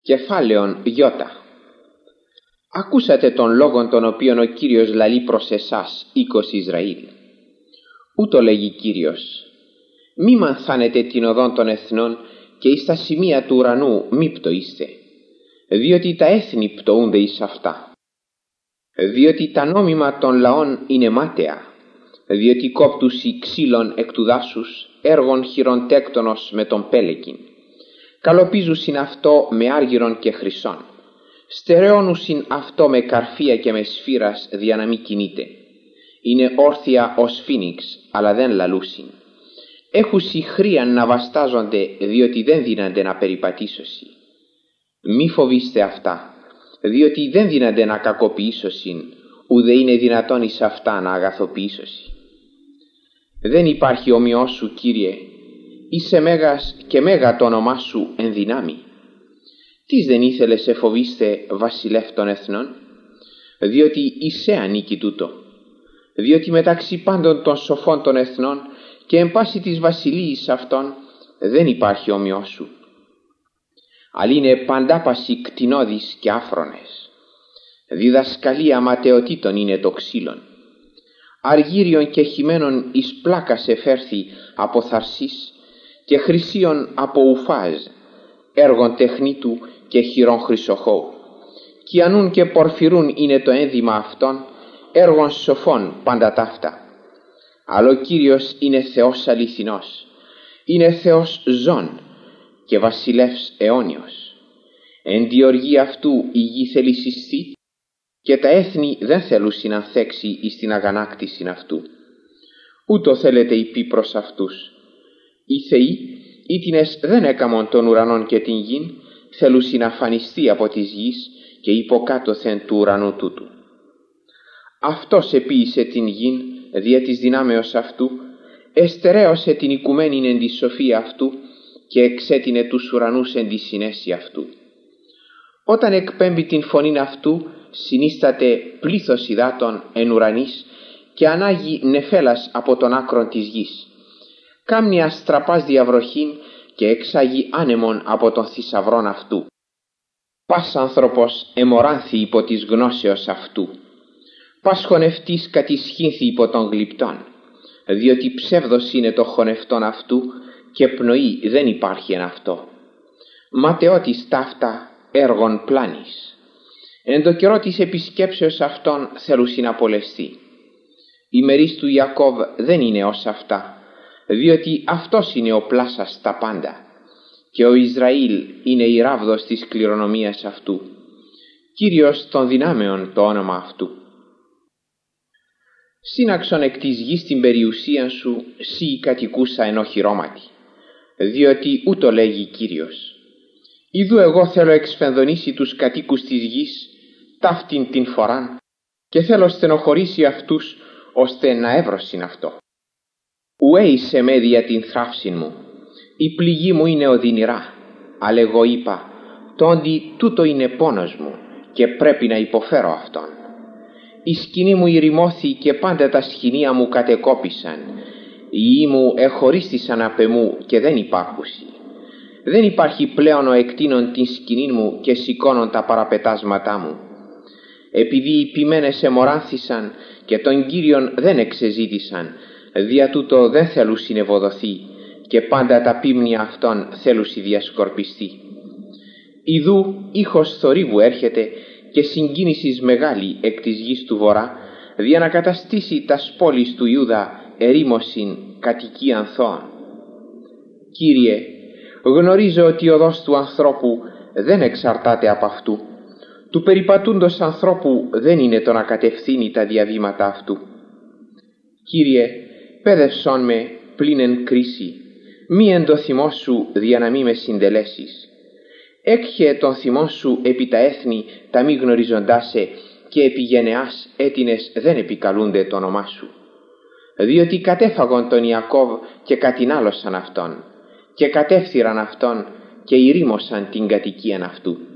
Κεφάλαιον Ι. Ακούσατε τον λόγον τον οποίον ο Κύριος λαλεί προς εσάς, οίκος Ισραήλ. Ούτω λέγει Κύριος: μη μανθάνετε την οδόν των εθνών και εις τα σημεία του ουρανού μη πτωείστε, διότι τα έθνη πτωούνται εις αυτά. Διότι τα νόμιμα των λαών είναι μάταια, διότι κόπτουσι ξύλων εκ του δάσους, έργων χειροντέκτονος με τον πέλεκιν. Καλοπίζουσιν αυτό με άργυρον και χρυσόν, στερεώνουσιν αυτό με καρφία και με σφύρας δια να μη κινείται. Είναι όρθια ως φίνιξ, αλλά δεν λαλούσιν. Έχουσι χρίαν να βαστάζονται, διότι δεν δύνανται να περιπατήσωσι. Μη φοβήστε αυτά, διότι δεν δύνανται να κακοποιήσωσιν, ουδε είναι δυνατόν εις αυτά να αγαθοποιήσωσι. Δεν υπάρχει ομοιός σου, Κύριε, είσαι μέγας και μέγα το όνομά σου εν δυνάμει. Τις δεν ήθελες εφοβήστε, βασιλεύ των εθνών, διότι εισέ ανήκει τούτο. Διότι μεταξύ πάντων των σοφών των εθνών και εν πάση της βασιλείας αυτών δεν υπάρχει ομοιός σου. Αλλά είναι παντάπαση κτηνώδεις και άφρονες. Διδασκαλία ματαιοτήτων είναι το ξύλον. Αργύριον και χυμένων εις πλάκας εφέρθη από θαρσής και χρυσίων από ουφάζ, έργων τεχνίτου και χειρών χρυσοχώου. Κιανούν και πορφυρούν είναι το ένδυμα αυτών, έργων σοφών πάντα ταύτα. Αλλά ο Κύριος είναι Θεός αληθινός, είναι Θεός ζών και βασιλεύς αιώνιος. Εν τη οργή αυτού η γη θέλει συστή και τα έθνη δεν θέλουν συνανθέξει εις την αγανάκτησιν αυτού. Ούτω θέλετε υπή προς αυτούς. Οι θεοί, ήτινες δεν έκαμον των ουρανών και την γην, θέλουν συναφανιστεί από της γης και υποκάτωθεν του ουρανού τούτου. Αυτός επίησε την γην δια της δυνάμεως αυτού, εστερέωσε την οικουμένην εν τη σοφία αυτού και εξέτεινε τους ουρανούς εν τη συνέση αυτού. Όταν εκπέμπει την φωνήν αυτού, συνίσταται πλήθος υδάτων εν ουρανής και ανάγει νεφέλας από τον άκρον της γης. Κάμνει αστραπάς διαβροχήν και εξάγει άνεμον από τον θησαυρόν αυτού. Πας άνθρωπος εμοράνθη υπό της γνώσεως αυτού. Πας χωνευτής κατησχύνθη υπό των γλυπτών, διότι ψεύδος είναι το χωνευτόν αυτού και πνοή δεν υπάρχει εν αυτό. Ματαιότης ταύτα έργων πλάνης. Εν το καιρό της επισκέψεως αυτών θέλουσιν απολεστεί. Η μερίς του Ιακώβ δεν είναι ως αυτά, διότι αυτός είναι ο πλάσας τα πάντα και ο Ισραήλ είναι η ράβδος της κληρονομίας αυτού. Κύριος των δυνάμεων το όνομα αυτού. Σύναξον εκ της γης την περιουσίαν σου, σύ κατοικούσα εν οχυρώματι, διότι ούτω λέγει Κύριος. Ιδού εγώ θέλω εξφενδονήσει τους κατοίκους της γης, ταύτην την φοράν, και θέλω στενοχωρήσει αυτούς, ώστε να εύρωσιν αυτό. Ουέ είσαι με δια την θράψην μου, η πληγή μου είναι οδυνηρά, αλλά εγώ είπα, τόντι τούτο είναι πόνος μου και πρέπει να υποφέρω αυτόν. Η σκηνή μου ηρημώθη και πάντα τα σχοινία μου κατεκόπησαν, οι ιοί μου εχωρίστησαν απ' εμού και δεν υπάρχουσι. Δεν υπάρχει πλέον ο εκτείνων την σκηνή μου και σηκώνων τα παραπετάσματά μου. Επειδή οι ποιμένες εμοράνθησαν και τον Κύριον δεν εξεζήτησαν, δια τούτο δεν θέλουν συνευοδοθεί και πάντα τα πίμνια αυτών θέλουν διασκορπιστεί. Ιδού ήχος θορύβου έρχεται και συγκίνησης μεγάλη εκ της γης του βορρά, δια να καταστήσει τας πόλεις του Ιούδα ερήμωσιν κατοικίαν θώων. Κύριε, γνωρίζω ότι η οδός του ανθρώπου δεν εξαρτάται από αυτού. Του περιπατούντος ανθρώπου δεν είναι το να κατευθύνει τα διαβήματα αυτού. Κύριε, πέδευσόν με πλην εν κρίση, μη εν το θυμό σου δια να μη με συντελέσεις. Έκχε τον θυμό σου επί τα έθνη τα μη γνωριζοντάσαι και επί γενεάς έτινες δεν επικαλούνται το όνομά σου. Διότι κατέφαγον τον Ιακώβ και κατηνάλωσαν αυτόν και κατέφθυραν αυτόν και ηρήμωσαν την κατοικίαν αυτού.